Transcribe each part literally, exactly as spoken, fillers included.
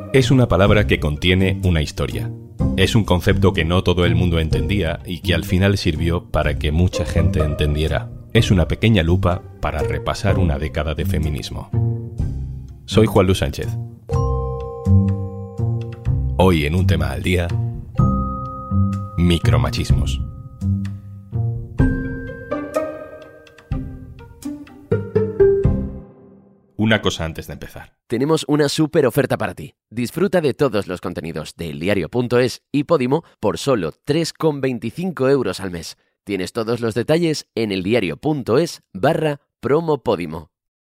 Es una palabra que contiene una historia. Es un concepto que no todo el mundo entendía y que al final sirvió para que mucha gente entendiera. Es una pequeña lupa para repasar una década de feminismo. Soy Juan Luis Sánchez. Hoy en Un Tema al Día, micromachismos. Una cosa antes de empezar. Tenemos una súper oferta para ti. Disfruta de todos los contenidos de eldiario punto es y Podimo por solo tres con veinticinco euros al mes. Tienes todos los detalles en eldiario punto es barra promo Podimo.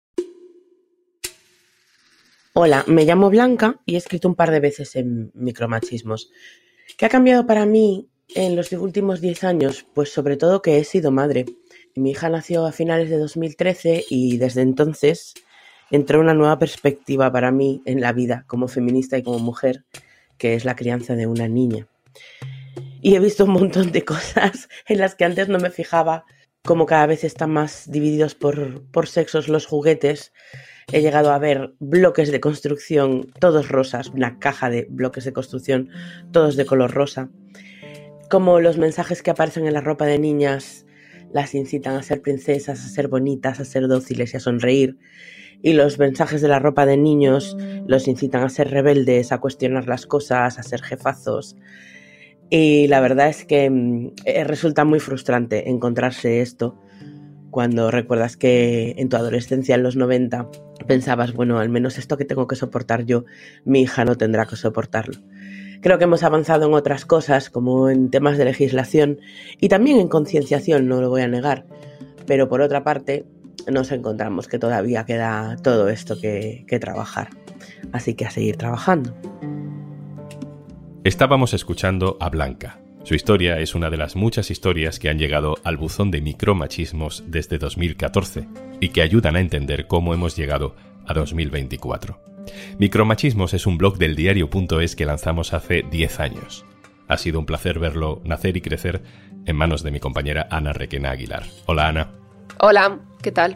Hola, me llamo Blanca y he escrito un par de veces en micromachismos. ¿Qué ha cambiado para mí en los últimos diez años? Pues sobre todo que he sido madre. Mi hija nació a finales de dos mil trece y desde entonces entró una nueva perspectiva para mí en la vida como feminista y como mujer, que es la crianza de una niña. Y he visto un montón de cosas en las que antes no me fijaba, como cada vez están más divididos por, por sexos los juguetes. He llegado a ver bloques de construcción, todos rosas, una caja de bloques de construcción, todos de color rosa. Como los mensajes que aparecen en la ropa de niñas las incitan a ser princesas, a ser bonitas, a ser dóciles y a sonreír. Y los mensajes de la ropa de niños los incitan a ser rebeldes, a cuestionar las cosas, a ser jefazos. Y la verdad es que eh, resulta muy frustrante encontrarse esto cuando recuerdas que en tu adolescencia, en los noventa, pensabas, bueno, al menos esto que tengo que soportar yo, mi hija no tendrá que soportarlo. Creo que hemos avanzado en otras cosas, como en temas de legislación y también en concienciación, no lo voy a negar. Pero por otra parte, nos encontramos que todavía queda todo esto que, que trabajar. Así que a seguir trabajando. Estábamos escuchando a Blanca. Su historia es una de las muchas historias que han llegado al buzón de micromachismos desde dos mil catorce y que ayudan a entender cómo hemos llegado a dos mil veinticuatro. Micromachismos es un blog del eldiario punto es que lanzamos hace diez años. Ha sido un placer verlo nacer y crecer en manos de mi compañera Ana Requena Aguilar. Hola, Ana. Hola, ¿qué tal?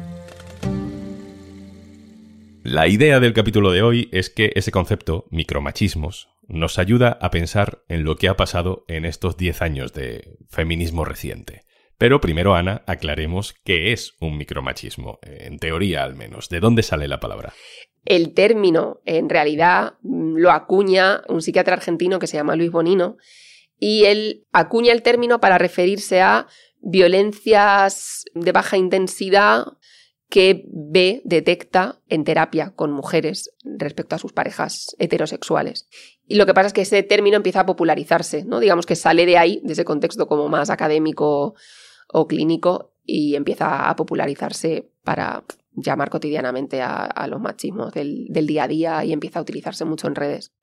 La idea del capítulo de hoy es que ese concepto, micromachismos, nos ayuda a pensar en lo que ha pasado en estos diez años de feminismo reciente. Pero primero, Ana, aclaremos qué es un micromachismo, en teoría al menos. ¿De dónde sale la palabra? El término, en realidad, lo acuña un psiquiatra argentino que se llama Luis Bonino, y él acuña el término para referirse a violencias de baja intensidad que ve, detecta en terapia con mujeres respecto a sus parejas heterosexuales. Y lo que pasa es que ese término empieza a popularizarse, ¿no? Digamos que sale de ahí, de ese contexto como más académico o clínico, y empieza a popularizarse para llamar cotidianamente a, a los machismos del, del día a día y empieza a utilizarse mucho en redes.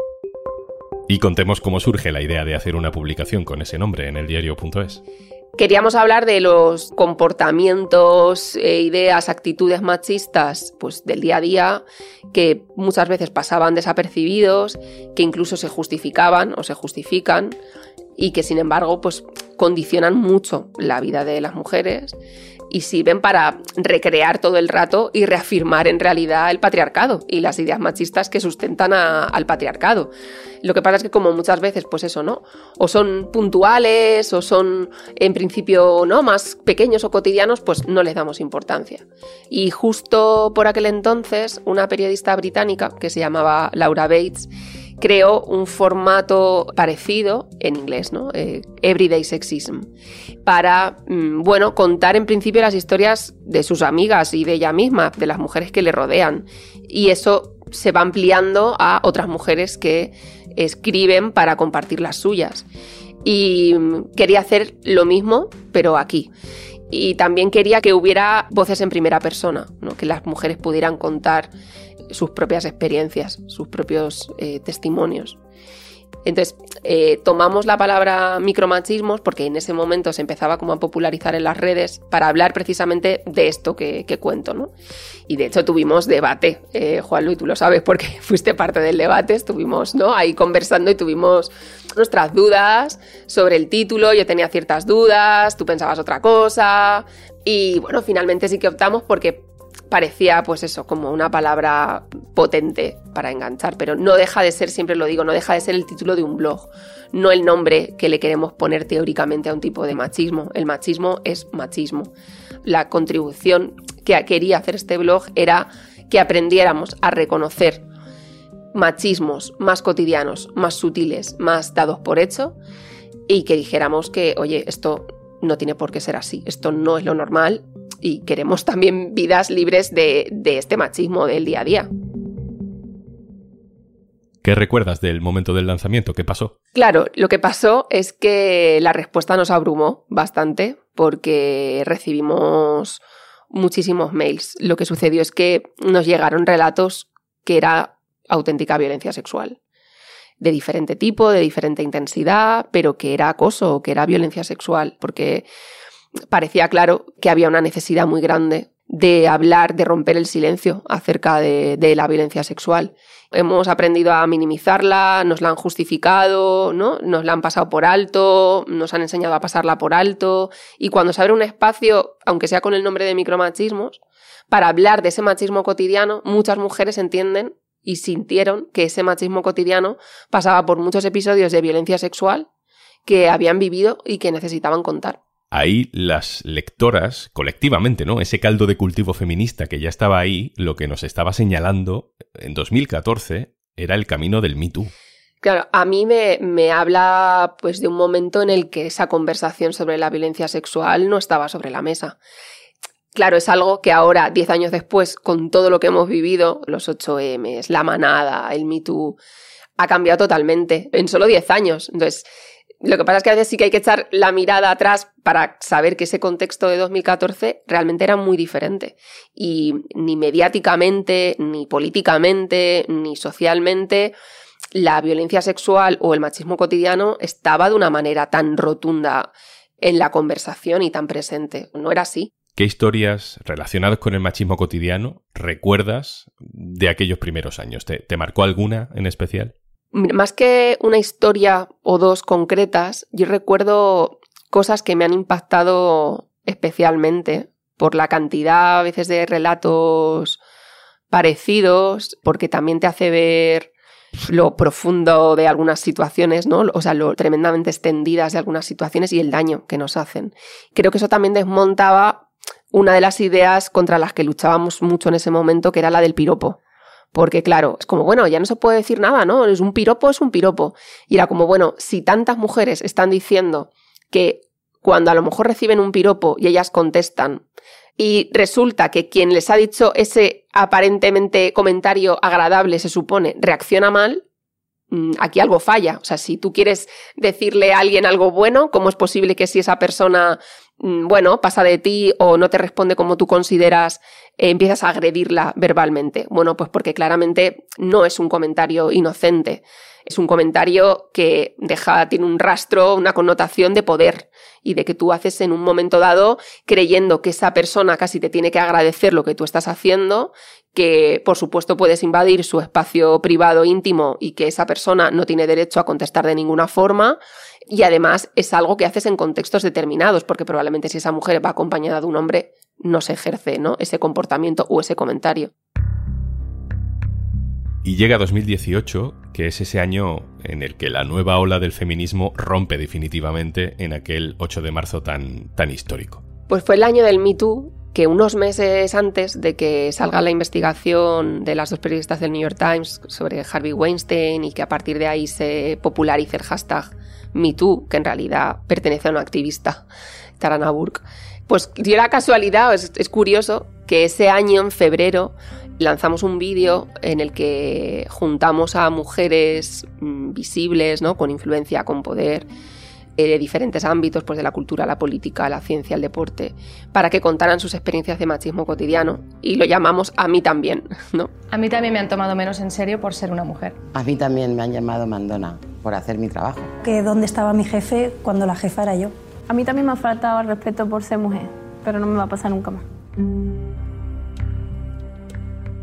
Y contemos cómo surge la idea de hacer una publicación con ese nombre en eldiario punto es. Queríamos hablar de los comportamientos, eh, ideas, actitudes machistas pues, del día a día que muchas veces pasaban desapercibidos, que incluso se justificaban o se justifican y que sin embargo pues, condicionan mucho la vida de las mujeres y sirven para recrear todo el rato y reafirmar en realidad el patriarcado y las ideas machistas que sustentan a, al patriarcado. Lo que pasa es que como muchas veces, pues eso, ¿no? O son puntuales o son en principio, ¿no?, más pequeños o cotidianos, pues no les damos importancia. Y justo por aquel entonces, una periodista británica que se llamaba Laura Bates creó un formato parecido en inglés, ¿no? Eh, Everyday Sexism, para, mmm, bueno, contar en principio las historias de sus amigas y de ella misma, de las mujeres que le rodean. Y eso se va ampliando a otras mujeres que escriben para compartir las suyas. Y quería hacer lo mismo, pero aquí. Y también quería que hubiera voces en primera persona, ¿no? Que las mujeres pudieran contar sus propias experiencias, sus propios eh, testimonios. Entonces, eh, tomamos la palabra micromachismos porque en ese momento se empezaba como a popularizar en las redes para hablar precisamente de esto que, que cuento, ¿no? Y de hecho tuvimos debate, eh, Juanlu, y tú lo sabes porque fuiste parte del debate, estuvimos, ¿no?, ahí conversando y tuvimos nuestras dudas sobre el título. Yo tenía ciertas dudas, tú pensabas otra cosa y bueno, finalmente sí que optamos porque parecía, pues eso, como una palabra potente para enganchar, pero no deja de ser, siempre lo digo, no deja de ser el título de un blog, no el nombre que le queremos poner teóricamente a un tipo de machismo. El machismo es machismo. La contribución que quería hacer este blog era que aprendiéramos a reconocer machismos más cotidianos, más sutiles, más dados por hecho, y que dijéramos que, oye, esto no tiene por qué ser así, esto no es lo normal, y queremos también vidas libres de, de este machismo del día a día. ¿Qué recuerdas del momento del lanzamiento? ¿Qué pasó? Claro, lo que pasó es que la respuesta nos abrumó bastante porque recibimos muchísimos mails. Lo que sucedió es que nos llegaron relatos que era auténtica violencia sexual. De diferente tipo, de diferente intensidad, pero que era acoso, que era violencia sexual, porque parecía claro que había una necesidad muy grande de hablar, de romper el silencio acerca de, de la violencia sexual. Hemos aprendido a minimizarla, nos la han justificado, ¿no? Nos la han pasado por alto, nos han enseñado a pasarla por alto, y cuando se abre un espacio, aunque sea con el nombre de micromachismos, para hablar de ese machismo cotidiano, muchas mujeres entienden y sintieron que ese machismo cotidiano pasaba por muchos episodios de violencia sexual que habían vivido y que necesitaban contar. Ahí las lectoras, colectivamente, ¿no? Ese caldo de cultivo feminista que ya estaba ahí, lo que nos estaba señalando en dos mil catorce era el camino del Me Too. Claro, a mí me, me habla pues de un momento en el que esa conversación sobre la violencia sexual no estaba sobre la mesa. Claro, es algo que ahora, diez años después, con todo lo que hemos vivido, los ocho eme, la manada, el Me Too, ha cambiado totalmente en solo diez años. Entonces, lo que pasa es que a veces sí que hay que echar la mirada atrás para saber que ese contexto de dos mil catorce realmente era muy diferente. Y ni mediáticamente, ni políticamente, ni socialmente, la violencia sexual o el machismo cotidiano estaba de una manera tan rotunda en la conversación y tan presente. No era así. ¿Qué historias relacionadas con el machismo cotidiano recuerdas de aquellos primeros años? ¿Te, te marcó alguna en especial? Más que una historia o dos concretas, yo recuerdo cosas que me han impactado especialmente por la cantidad a veces de relatos parecidos, porque también te hace ver lo profundo de algunas situaciones, ¿no? O sea, lo tremendamente extendidas de algunas situaciones y el daño que nos hacen. Creo que eso también desmontaba una de las ideas contra las que luchábamos mucho en ese momento, que era la del piropo. Porque claro, es como, bueno, ya no se puede decir nada, ¿no? Es un piropo, es un piropo. Y era como, bueno, si tantas mujeres están diciendo que cuando a lo mejor reciben un piropo y ellas contestan, y resulta que quien les ha dicho ese aparentemente comentario agradable, se supone, reacciona mal, aquí algo falla. O sea, si tú quieres decirle a alguien algo bueno, ¿cómo es posible que si esa persona, bueno, pasa de ti o no te responde como tú consideras, eh, empiezas a agredirla verbalmente? Bueno, pues porque claramente no es un comentario inocente. Es un comentario que deja, tiene un rastro, una connotación de poder y de que tú haces en un momento dado creyendo que esa persona casi te tiene que agradecer lo que tú estás haciendo, que por supuesto puedes invadir su espacio privado íntimo y que esa persona no tiene derecho a contestar de ninguna forma, y además es algo que haces en contextos determinados, porque probablemente si esa mujer va acompañada de un hombre no se ejerce, ¿no?, ese comportamiento o ese comentario. Y llega dos mil dieciocho, que es ese año en el que la nueva ola del feminismo rompe definitivamente en aquel ocho de marzo tan, tan histórico. Pues fue el año del Me Too, que unos meses antes de que salga la investigación de las dos periodistas del New York Times sobre Harvey Weinstein y que a partir de ahí se popularice el hashtag Me Too, que en realidad pertenece a una activista, Tarana Burke, pues dio la casualidad, es, es curioso, que ese año, en febrero, lanzamos un vídeo en el que juntamos a mujeres mmm, visibles, ¿no?, con influencia, con poder, eh, de diferentes ámbitos, pues de la cultura, la política, la ciencia, el deporte, para que contaran sus experiencias de machismo cotidiano. Y lo llamamos A mí también, ¿no? A mí también me han tomado menos en serio por ser una mujer. A mí también me han llamado mandona por hacer mi trabajo. Que dónde estaba mi jefe cuando la jefa era yo. A mí también me ha faltado el respeto por ser mujer, pero no me va a pasar nunca más.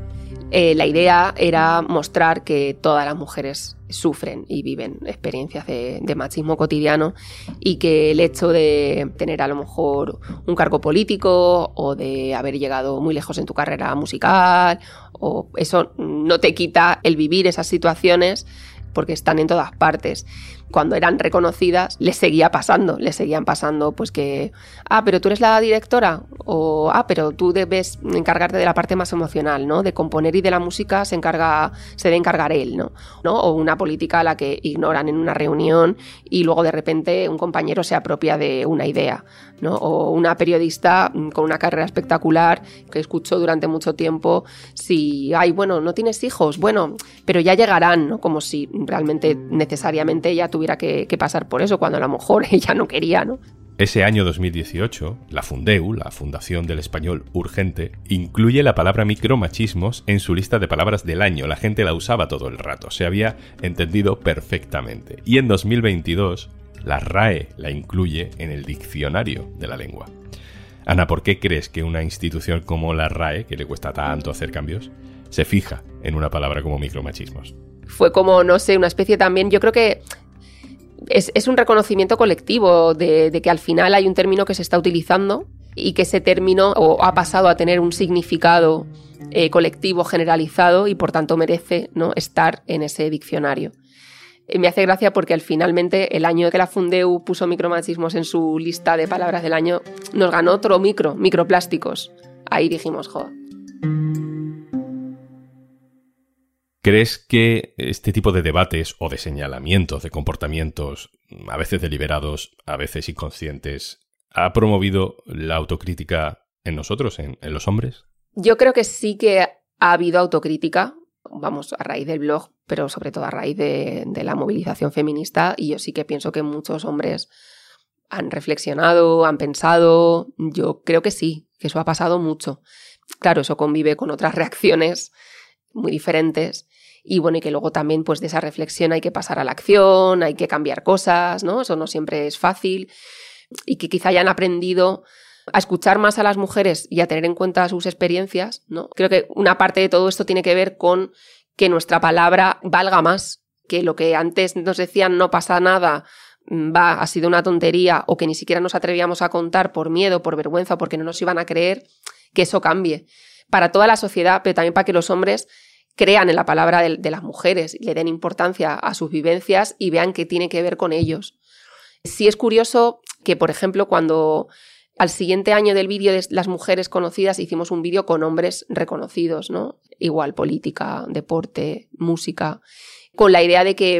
Eh, la idea era mostrar que todas las mujeres sufren y viven experiencias de, de machismo cotidiano y que el hecho de tener a lo mejor un cargo político o de haber llegado muy lejos en tu carrera musical, o eso no te quita el vivir esas situaciones porque están en todas partes. Cuando eran reconocidas, les seguía pasando, les seguían pasando pues que, ah, pero tú eres la directora, o ah, pero tú debes encargarte de la parte más emocional, ¿no? De componer y de la música se encarga, se debe encargar él, ¿no? ¿no? O una política a la que ignoran en una reunión y luego de repente un compañero se apropia de una idea, ¿no? O una periodista con una carrera espectacular que escuchó durante mucho tiempo, si, ay, bueno, no tienes hijos, bueno, pero ya llegarán, ¿no? Como si realmente necesariamente ella tuviera que, que pasar por eso, cuando a lo mejor ella no quería, ¿no? Ese año dos mil dieciocho, la Fundeu, la Fundación del Español Urgente, incluye la palabra micromachismos en su lista de palabras del año. La gente la usaba todo el rato, se había entendido perfectamente. Y en dos mil veintidós, la RAE la incluye en el diccionario de la lengua. Ana, ¿por qué crees que una institución como la RAE, que le cuesta tanto hacer cambios, se fija en una palabra como micromachismos? Fue como, no sé, una especie también, yo creo que es, es un reconocimiento colectivo de, de que al final hay un término que se está utilizando y que ese término o ha pasado a tener un significado eh, colectivo generalizado y por tanto merece, ¿no?, estar en ese diccionario. Eh, me hace gracia porque al finalmente el año que la Fundeu puso micromachismos en su lista de palabras del año nos ganó otro micro, microplásticos. Ahí dijimos, joder. ¿Crees que este tipo de debates o de señalamientos de comportamientos, a veces deliberados, a veces inconscientes, ha promovido la autocrítica en nosotros, en, en los hombres? Yo creo que sí que ha habido autocrítica, vamos, a raíz del blog, pero sobre todo a raíz de, de la movilización feminista, y yo sí que pienso que muchos hombres han reflexionado, han pensado. Yo creo que sí, que eso ha pasado mucho. Claro, eso convive con otras reacciones muy diferentes. Y bueno, y que luego también pues de esa reflexión hay que pasar a la acción, hay que cambiar cosas, ¿no? Eso no siempre es fácil. Y que quizá hayan aprendido a escuchar más a las mujeres y a tener en cuenta sus experiencias, ¿no? Creo que una parte de todo esto tiene que ver con que nuestra palabra valga más, que lo que antes nos decían no pasa nada, va, ha sido una tontería, o que ni siquiera nos atrevíamos a contar por miedo, por vergüenza, porque no nos iban a creer, que eso cambie. Para toda la sociedad, pero también para que los hombres crean en la palabra de, de las mujeres, le den importancia a sus vivencias y vean que tiene que ver con ellos. Sí es curioso que, por ejemplo, cuando al siguiente año del vídeo de las mujeres conocidas hicimos un vídeo con hombres reconocidos, ¿no? Igual política, deporte, música, con la idea de que,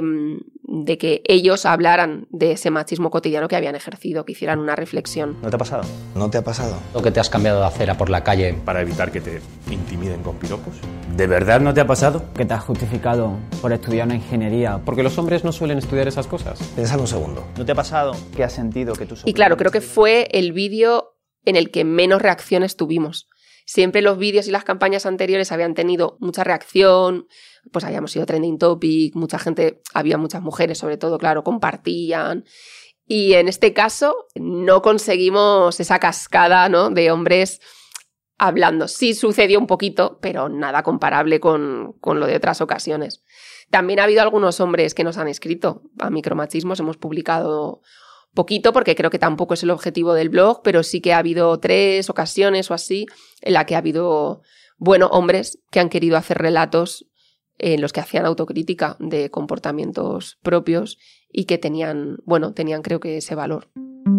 de que ellos hablaran de ese machismo cotidiano que habían ejercido, que hicieran una reflexión. ¿No te ha pasado? ¿No te ha pasado? ¿Lo que te has cambiado de acera por la calle para evitar que te intimiden con piropos? ¿De verdad no te ha pasado? Que te has justificado por estudiar una ingeniería. Porque los hombres no suelen estudiar esas cosas. Piénsalo un segundo. ¿No te ha pasado que has sentido que tú... Y claro, creo que fue el vídeo en el que menos reacciones tuvimos. Siempre los vídeos y las campañas anteriores habían tenido mucha reacción, pues habíamos sido trending topic, mucha gente, había muchas mujeres sobre todo, claro, compartían. Y en este caso no conseguimos esa cascada, ¿no?, de hombres hablando. Sí sucedió un poquito, pero nada comparable con, con lo de otras ocasiones. También ha habido algunos hombres que nos han escrito a micromachismos, hemos publicado poquito porque creo que tampoco es el objetivo del blog, pero sí que ha habido tres ocasiones o así en la que ha habido, bueno, hombres que han querido hacer relatos en los que hacían autocrítica de comportamientos propios y que tenían, bueno, tenían creo que ese valor.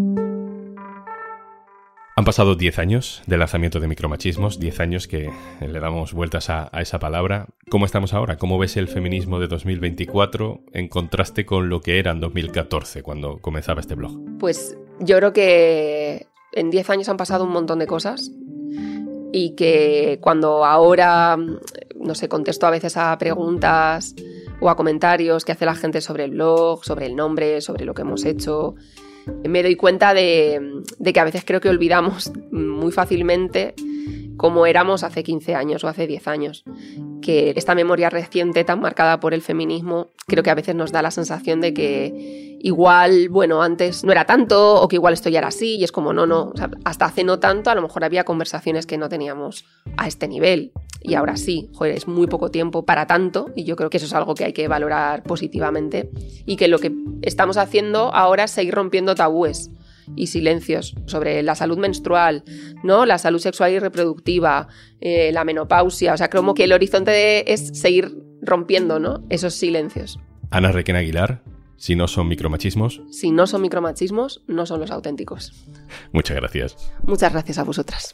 Han pasado diez años del lanzamiento de Micromachismos, diez años que le damos vueltas a, a esa palabra. ¿Cómo estamos ahora? ¿Cómo ves el feminismo de dos mil veinticuatro en contraste con lo que era en dos mil catorce, cuando comenzaba este blog? Pues yo creo que en diez años han pasado un montón de cosas y que cuando ahora, no sé, contesto a veces a preguntas o a comentarios que hace la gente sobre el blog, sobre el nombre, sobre lo que hemos hecho, me doy cuenta de, de que a veces creo que olvidamos muy fácilmente cómo éramos hace quince años o hace diez años. que esta memoria reciente tan marcada por el feminismo creo que a veces nos da la sensación de que igual, bueno, antes no era tanto o que igual esto ya era así y es como no, no, o sea, hasta hace no tanto a lo mejor había conversaciones que no teníamos a este nivel y ahora sí, joder, es muy poco tiempo para tanto y yo creo que eso es algo que hay que valorar positivamente y que lo que estamos haciendo ahora es seguir rompiendo tabúes y silencios sobre la salud menstrual, ¿no? La salud sexual y reproductiva, eh, la menopausia, o sea, como que el horizonte de, es seguir rompiendo, ¿no? Esos silencios. Ana Requena Aguilar, si no son micromachismos... Si no son micromachismos, no son los auténticos. Muchas gracias. Muchas gracias a vosotras.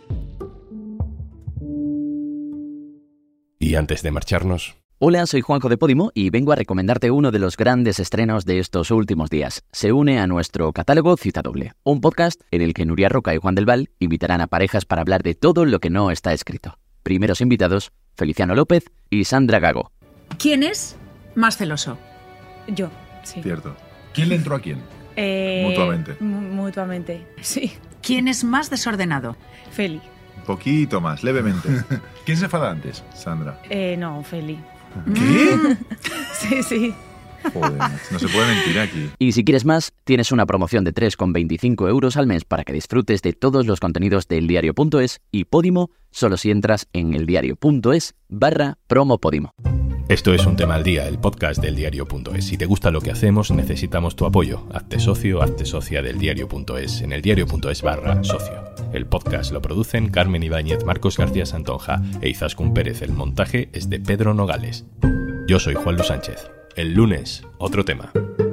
Y antes de marcharnos... Hola, soy Juanjo de Podimo y vengo a recomendarte uno de los grandes estrenos de estos últimos días. Se une a nuestro catálogo Cita Doble, un podcast en el que Nuria Roca y Juan del Val invitarán a parejas para hablar de todo lo que no está escrito. Primeros invitados, Feliciano López y Sandra Gago. ¿Quién es más celoso? Yo, sí. Cierto. ¿Quién le entró a quién? Eh, Mutuamente. Mutuamente, sí. ¿Quién es más desordenado? Feli. Un poquito más, levemente. ¿Quién se enfada antes? Sandra. Eh, no, Feli. ¿Qué? Sí, sí. Joder, no se puede mentir aquí. Y si quieres más, tienes una promoción de tres con veinticinco euros al mes para que disfrutes de todos los contenidos de eldiario punto es y Podimo solo si entras en eldiario punto es barra promo Podimo. Esto es Un Tema al Día, el podcast del diario punto es. Si te gusta lo que hacemos, necesitamos tu apoyo. Hazte socio, hazte socia del diario punto es en eldiario punto es barra socio. El podcast lo producen Carmen Ibáñez, Marcos García Santonja e Izaskun Pérez. El montaje es de Pedro Nogales. Yo soy Juan Luis Sánchez. El lunes, otro tema.